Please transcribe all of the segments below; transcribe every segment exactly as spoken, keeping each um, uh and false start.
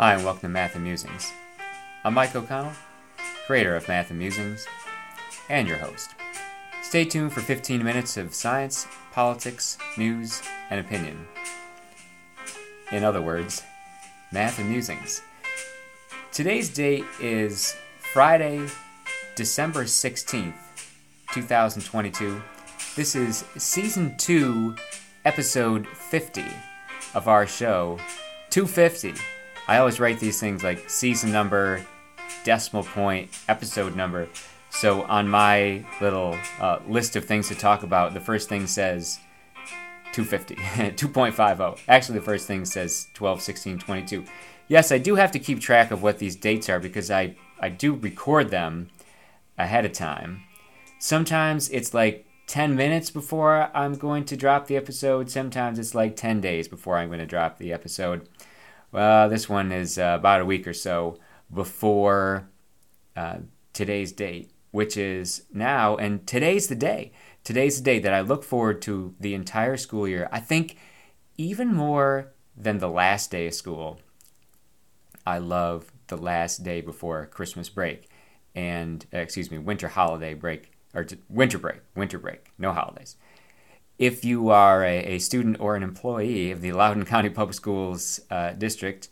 Hi, and welcome to Math and Musings. I'm Mike O'Connell, creator of Math and Musings, and your host. Stay tuned for fifteen minutes of science, politics, news, and opinion. In other words, Math and Musings. Today's date is Friday, December sixteenth, twenty twenty-two. This is Season two, Episode fifty of our show, two fifty. I always write these things like season number, decimal point, episode number. So on my little uh, list of things to talk about, the first thing says two fifty, two point five oh. Actually, the first thing says twelve, sixteen, twenty-two. Yes, I do have to keep track of what these dates are because I, I do record them ahead of time. Sometimes it's like ten minutes before I'm going to drop the episode. Sometimes it's like ten days before I'm going to drop the episode. Well, this one is uh, about a week or so before uh, today's date, which is now, and today's the day. Today's the day that I look forward to the entire school year. I think even more than the last day of school, I love the last day before Christmas break and, uh, excuse me, winter holiday break, or t- winter break, winter break, no holidays. If you are a, a student or an employee of the Loudoun County Public Schools uh, district,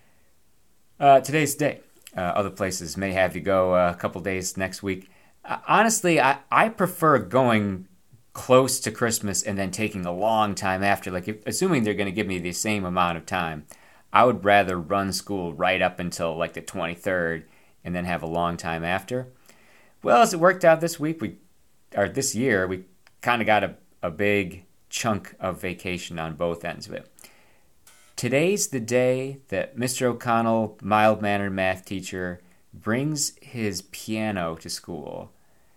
uh, today's the day. Uh, other places may have you go a couple days next week. Uh, honestly, I, I prefer going close to Christmas and then taking a long time after. Like, if, assuming they're going to give me the same amount of time, I would rather run school right up until like the twenty-third and then have a long time after. Well, as it worked out this week, we or this year, we kind of got a a big chunk of vacation on both ends of it. Today's the day that Mister O'Connell, mild-mannered math teacher, brings his piano to school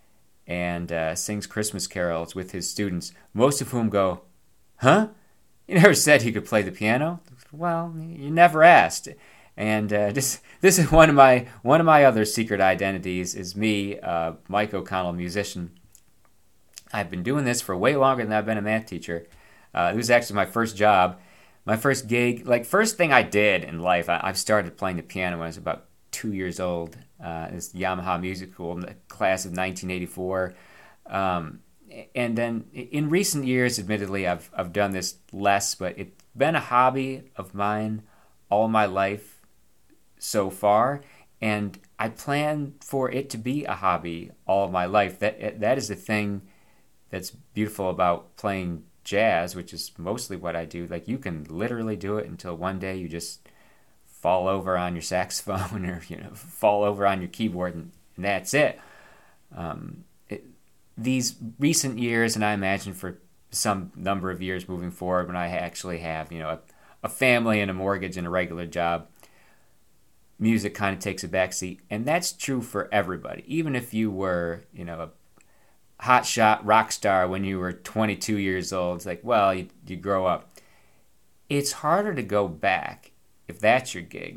and uh, sings Christmas carols with his students, most of whom go, "Huh? You never said he could play the piano?" Well, you never asked. And uh, this this is one of my one of my other secret identities is me, uh, Mike O'Connell, musician. I've been doing this for way longer than I've been a math teacher. Uh, it was actually my first job, my first gig. Like, first thing I did in life, I, I've started playing the piano when I was about two years old. Uh, it's Yamaha Music School, the class of nineteen eighty-four. Um, and then in recent years, admittedly, I've I've done this less, but it's been a hobby of mine all my life so far. And I plan for it to be a hobby all of my life. That That is the thing that's beautiful about playing jazz, which is mostly what I do. Like, you can literally do it until one day you just fall over on your saxophone or, you know, fall over on your keyboard, and, and that's it. Um, it. These recent years, and I imagine for some number of years moving forward, when I actually have, you know, a, a family and a mortgage and a regular job, music kind of takes a backseat. And that's true for everybody. Even if you were, you know, a hotshot rock star when you were twenty-two years old. It's like, well, you, you grow up. It's harder to go back if that's your gig.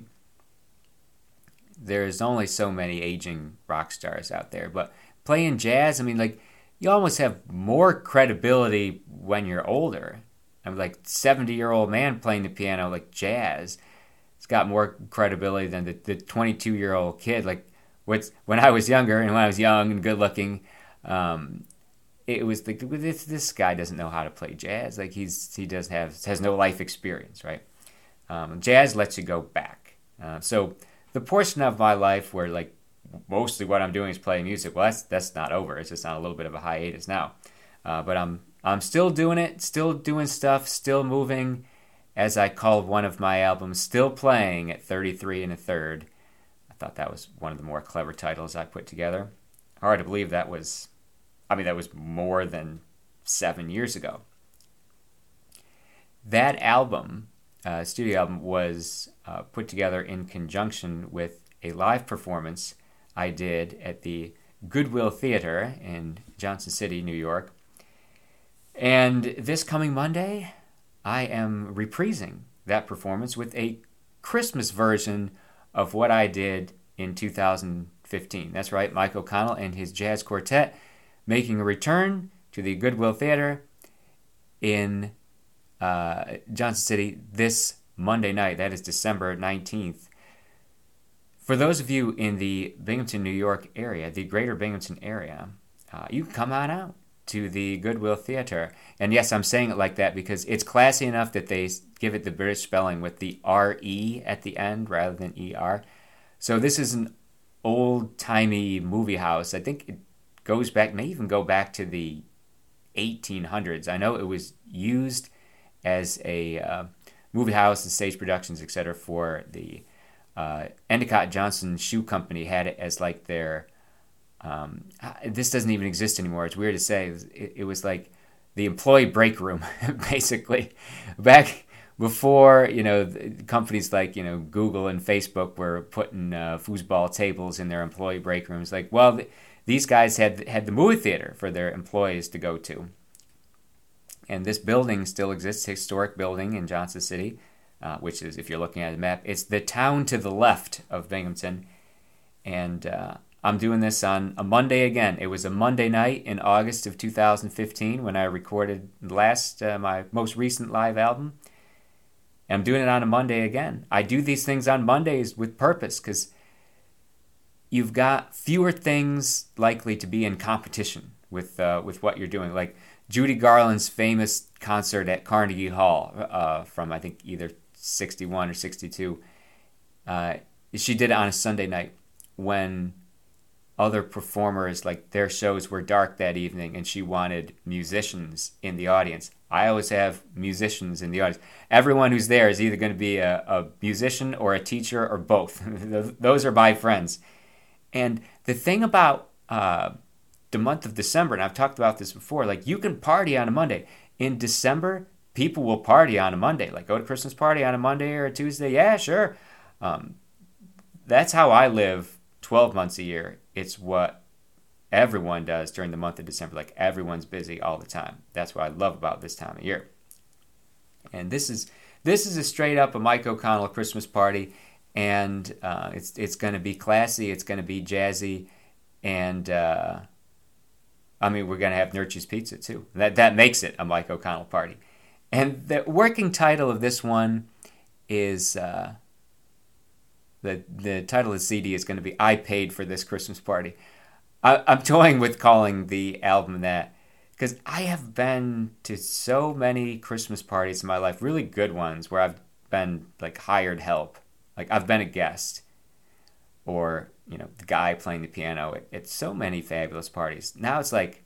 There's only so many aging rock stars out there. But playing jazz, I mean, like, you almost have more credibility when you're older. I'm like seventy-year-old man playing the piano, like jazz. It's got more credibility than the, the twenty-two-year-old kid. Like, what's, when I was younger and when I was young and good-looking, Um, it was like, this this guy doesn't know how to play jazz. Like, he's he does have has no life experience, right? Um, jazz lets you go back. Uh, so the portion of my life where, like, mostly what I'm doing is playing music, well, that's that's not over. It's just on a little bit of a hiatus now. Uh, but I'm I'm still doing it, still doing stuff, still moving. As I called one of my albums, still playing at thirty-three and a third. I thought that was one of the more clever titles I put together. Hard to believe that was, I mean, that was more than seven years ago. That album, uh, studio album, was uh, put together in conjunction with a live performance I did at the Goodwill Theater in Johnson City, New York. And this coming Monday, I am reprising that performance with a Christmas version of what I did in two thousand fifteen. That's right, Mike O'Connell and his jazz quartet making a return to the Goodwill Theater in uh, Johnson City this Monday night. That is December nineteenth. for those of you in the Binghamton, New York area, the greater Binghamton area, uh, you can come on out to the Goodwill Theater. And yes, I'm saying it like that because it's classy enough that they give it the British spelling with the R E at the end rather than E R. So this is an old-timey movie house. I think it goes back, may even go back to the eighteen hundreds. I know it was used as a uh, movie house and stage productions, et cetera, for the uh, Endicott Johnson Shoe Company had it as like their, um, this doesn't even exist anymore. It's weird to say. It was, it, it was like the employee break room, basically. Back before, you know, companies like, you know, Google and Facebook were putting uh, foosball tables in their employee break rooms. Like, well, th- these guys had had the movie theater for their employees to go to. And this building still exists, historic building in Johnson City, uh, which is, if you're looking at the map, it's the town to the left of Binghamton. And uh, I'm doing this on a Monday again. It was a Monday night in August of two thousand fifteen when I recorded last uh, my most recent live album. And I'm doing it on a Monday again. I do these things on Mondays with purpose because you've got fewer things likely to be in competition with uh, with what you're doing. Like Judy Garland's famous concert at Carnegie Hall uh, from, I think, either sixty-one or sixty-two. Uh, she did it on a Sunday night when other performers, like their shows were dark that evening, and she wanted musicians in the audience. I always have musicians in the audience. Everyone who's there is either going to be a, a musician or a teacher or both. Those are my friends. And the thing about uh, the month of December, and I've talked about this before, like you can party on a Monday. In December, people will party on a Monday. Like go to Christmas party on a Monday or a Tuesday. Yeah, sure. Um, that's how I live twelve months a year. It's what everyone does during the month of December. Like everyone's busy all the time. That's what I love about this time of year. And this is this is a straight up a Mike O'Connell Christmas party, and uh, it's it's going to be classy. It's going to be jazzy, and uh, I mean we're going to have Nurch's Pizza too. That that makes it a Mike O'Connell party. And the working title of this one is uh, the the title of the C D is going to be "I Paid for This Christmas Party." I, I'm toying with calling the album that, because I have been to so many Christmas parties in my life, really good ones, where I've been like hired help. Like I've been a guest or, you know, the guy playing the piano at, at so many fabulous parties. Now it's like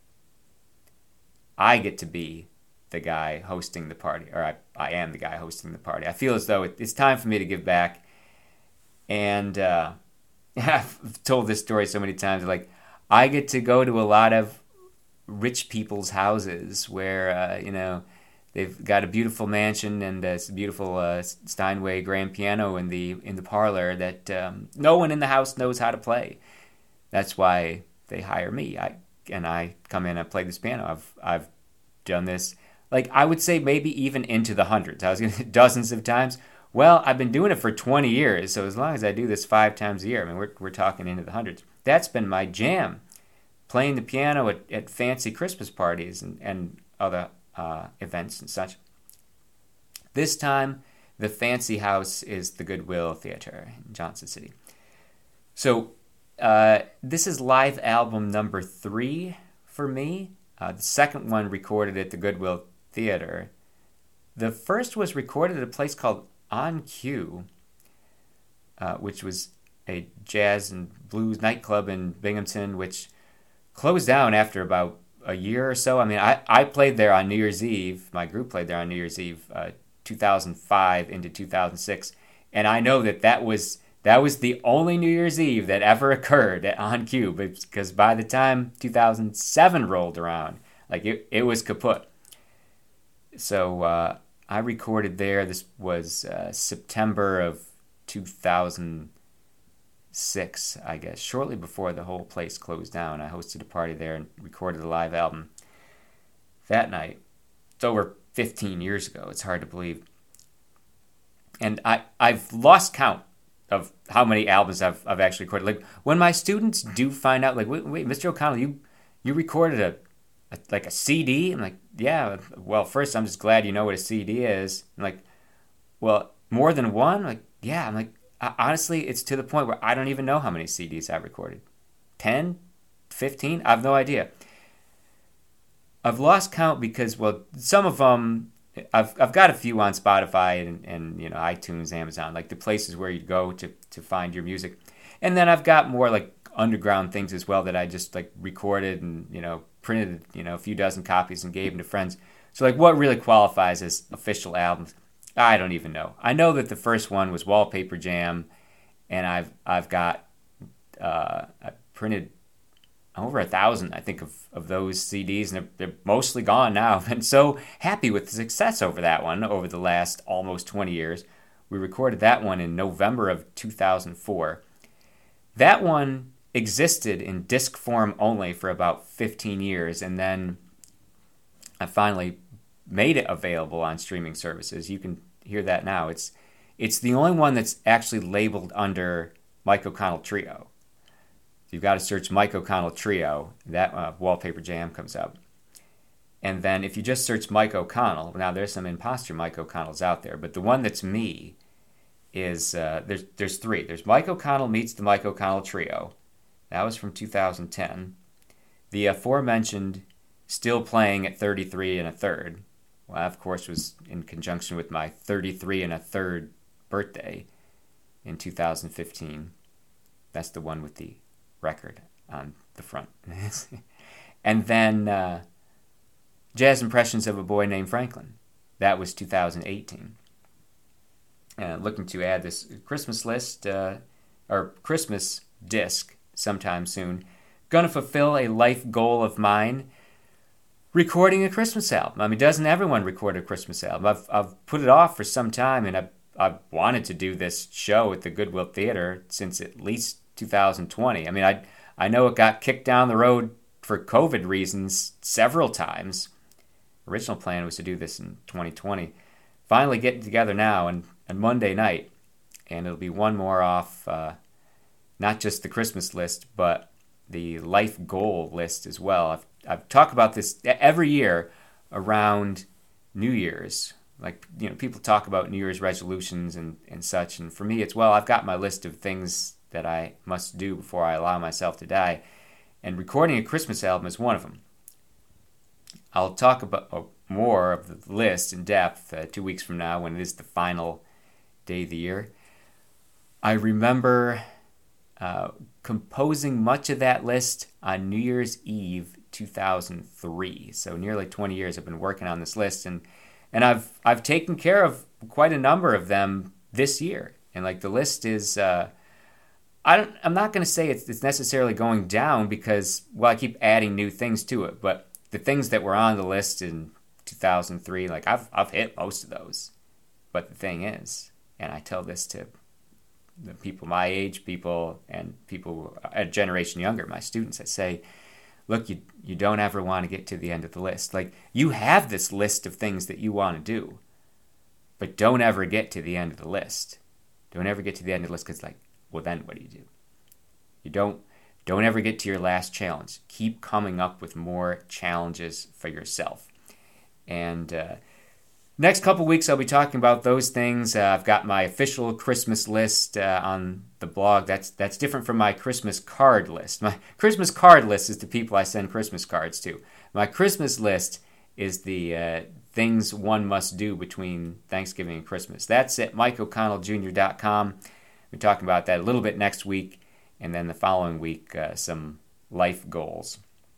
I get to be the guy hosting the party, or I, I am the guy hosting the party. I feel as though it, it's time for me to give back. And uh, I've told this story so many times, like I get to go to a lot of rich people's houses where, uh, you know, they've got a beautiful mansion and a beautiful uh, Steinway grand piano in the in the parlor that um, no one in the house knows how to play. That's why they hire me. I and I come in and play this piano. I've I've done this, like I would say maybe even into the hundreds. I was gonna dozens of times. Well, I've been doing it for twenty years, so as long as I do this five times a year, I mean, we're we're talking into the hundreds. That's been my jam, playing the piano at, at fancy Christmas parties and, and other uh, events and such. This time, the fancy house is the Goodwill Theater in Johnson City. So uh, this is live album number three for me. Uh, the second one recorded at the Goodwill Theater. The first was recorded at a place called On Cue, uh, which was a jazz and blues nightclub in Binghamton, which closed down after about a year or so. I mean, I, I played there on New Year's Eve. My group played there on New Year's Eve, uh, two thousand five into two thousand six. And I know that that was, that was the only New Year's Eve that ever occurred at On Cue, because by the time two thousand seven rolled around, like it, it was kaput. So uh, I recorded there. This was uh, September of two thousand six, I guess, shortly before the whole place closed down. I hosted a party there and recorded a live album that night. It's over fifteen years ago. It's hard to believe. And I, I've lost count of how many albums I've I've actually recorded. Like when my students do find out, like, wait, wait Mister O'Connell, you you recorded a, a like a C D? I'm like, yeah. Well, first I'm just glad you know what a C D is. I'm like, well, more than one? I'm like, yeah. I'm like, uh, honestly, it's to the point where I don't even know how many C Ds I've recorded. ten? fifteen? I have no idea. I've lost count because, well, some of them, I've I've got a few on Spotify and, and you know, iTunes, Amazon, like the places where you go to, to find your music. And then I've got more like underground things as well that I just like recorded and, you know, printed, you know, a few dozen copies and gave them to friends. So like what really qualifies as official albums, I don't even know. I know that the first one was Wallpaper Jam, and I've I've got uh, I printed over a thousand, I think, of, of those C Ds, and they're, they're mostly gone now. I've been so happy with the success over that one over the last almost twenty years. We recorded that one in November of two thousand four. That one existed in disc form only for about fifteen years, and then I finally made it available on streaming services. You can hear that now. It's it's the only one that's actually labeled under Mike O'Connell Trio. You've got to search Mike O'Connell Trio. That uh, Wallpaper Jam comes up. And then if you just search Mike O'Connell, now there's some imposter Mike O'Connells out there, but the one that's me is, uh, there's there's three. There's Mike O'Connell Meets the Mike O'Connell Trio. That was from two thousand ten. The aforementioned Still Playing at thirty-three and a third. Well, that, of course, was in conjunction with my thirty-three and a third birthday in two thousand fifteen. That's the one with the record on the front. And then uh, Jazz Impressions of a Boy Named Franklin. That was two thousand eighteen. Uh, looking to add this Christmas list, uh, or Christmas disc sometime soon. Gonna fulfill a life goal of mine, recording a Christmas album. I mean, doesn't everyone record a Christmas album? I've I've put it off for some time, and I've, I've wanted to do this show at the Goodwill Theater since at least two thousand twenty. I mean, I I know it got kicked down the road for COVID reasons several times. Original plan was to do this in twenty twenty. Finally getting together now and on Monday night, and it'll be one more off, uh, not just the Christmas list, but the life goal list as well. I've I've talked about this every year around New Year's. Like, you know, people talk about New Year's resolutions and, and such, and for me it's, well, I've got my list of things that I must do before I allow myself to die, and recording a Christmas album is one of them. I'll talk about uh, more of the list in depth uh, two weeks from now when it is the final day of the year. I remember uh, composing much of that list on New Year's Eve two thousand three. So nearly twenty years I've been working on this list, and and I've I've taken care of quite a number of them this year. And like the list is, uh, I don't, I'm not going to say it's, it's necessarily going down because, well, I keep adding new things to it. But the things that were on the list in two thousand three, like I've I've hit most of those. But the thing is, and I tell this to the people my age, people and people a generation younger, my students, I say, look, you you don't ever want to get to the end of the list. Like, you have this list of things that you want to do, but don't ever get to the end of the list. Don't ever get to the end of the list because, like, well, then what do you do? You don't don't ever get to your last challenge. Keep coming up with more challenges for yourself. And uh, next couple weeks, I'll be talking about those things. Uh, I've got my official Christmas list uh, on the blog. That's that's different from my Christmas card list. My Christmas card list is the people I send Christmas cards to. My Christmas list is the uh, things one must do between Thanksgiving and Christmas. That's at mike o'connell junior dot com. We're talking about that a little bit next week, and then the following week, uh, some life goals.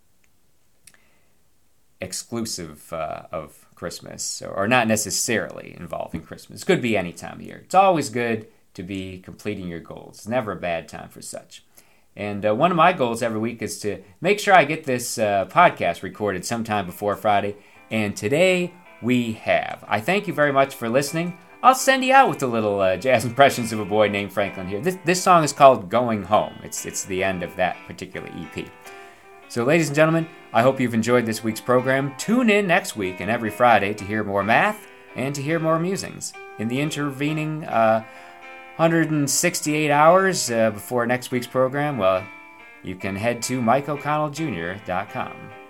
Exclusive uh, of Christmas, or not necessarily involving Christmas. It could be any time of year. It's always good to be completing your goals. It's never a bad time for such. And uh, one of my goals every week is to make sure I get this uh, podcast recorded sometime before Friday. And today we have. I thank you very much for listening. I'll send you out with a little uh, Jazz Impressions of a Boy Named Franklin here. This, this song is called Going Home. It's, it's the end of that particular E P. So, ladies and gentlemen, I hope you've enjoyed this week's program. Tune in next week and every Friday to hear more math and to hear more musings. In the intervening uh, one hundred sixty-eight hours uh, before next week's program, well, you can head to mike o'connell junior dot com.